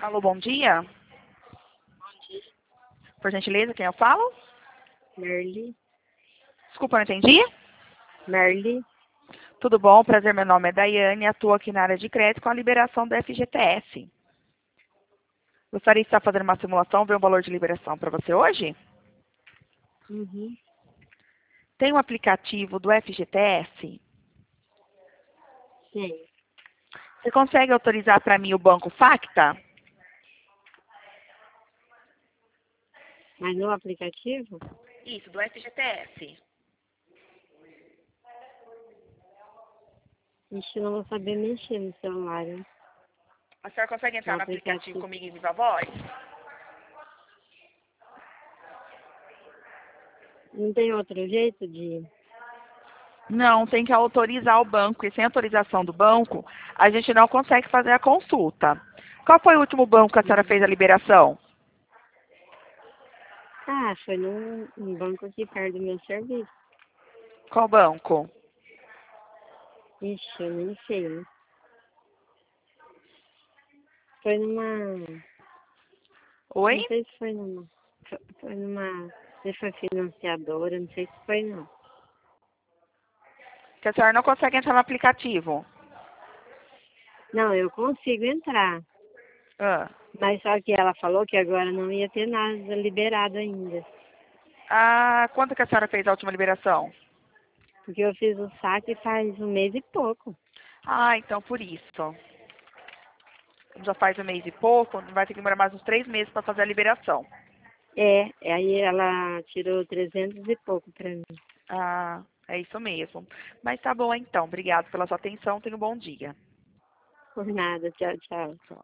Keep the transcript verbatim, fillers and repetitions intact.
Alô, bom dia. Por gentileza, quem eu falo? Merli. Desculpa, não entendi. Merli. Tudo bom? Prazer, meu nome é Daiane, atuo aqui na área de crédito com a liberação do F G T S. Gostaria de estar fazendo uma simulação, ver um valor de liberação para você hoje? Uhum. Tem um aplicativo do F G T S? Sim. Você consegue autorizar para mim o Banco Facta? Mas no aplicativo? Isso, do F G T S. Ixi, eu não vou saber mexer no celular, hein? A senhora consegue entrar No no aplicativo aplicativo. comigo em Viva Voz? Não tem outro jeito de... Não, tem que autorizar o banco. E sem autorização do banco, a gente não consegue fazer a consulta. Qual foi o último banco que a senhora fez a liberação? Ah, foi num, num banco aqui perto do meu serviço. Qual banco? Ixi, eu nem sei, né? Foi numa... Oi? Não sei se foi numa... Foi, foi numa... Não sei se foi financiadora, não sei se foi não. Que a senhora não consegue entrar no aplicativo. Não, eu consigo entrar. Ah, Mas só que ela falou que agora não ia ter nada liberado ainda. ah, quanto que a senhora fez a última liberação? Porque eu fiz o saque faz um mês e pouco. Ah, então por isso. Já faz um mês e pouco, vai ter que demorar mais uns três meses para fazer a liberação. É, aí ela tirou trezentos e pouco pra mim. Ah, é isso mesmo. Mas tá bom então. Obrigado pela sua atenção. Tenha um bom dia. Por nada, tchau, tchau. Tchau.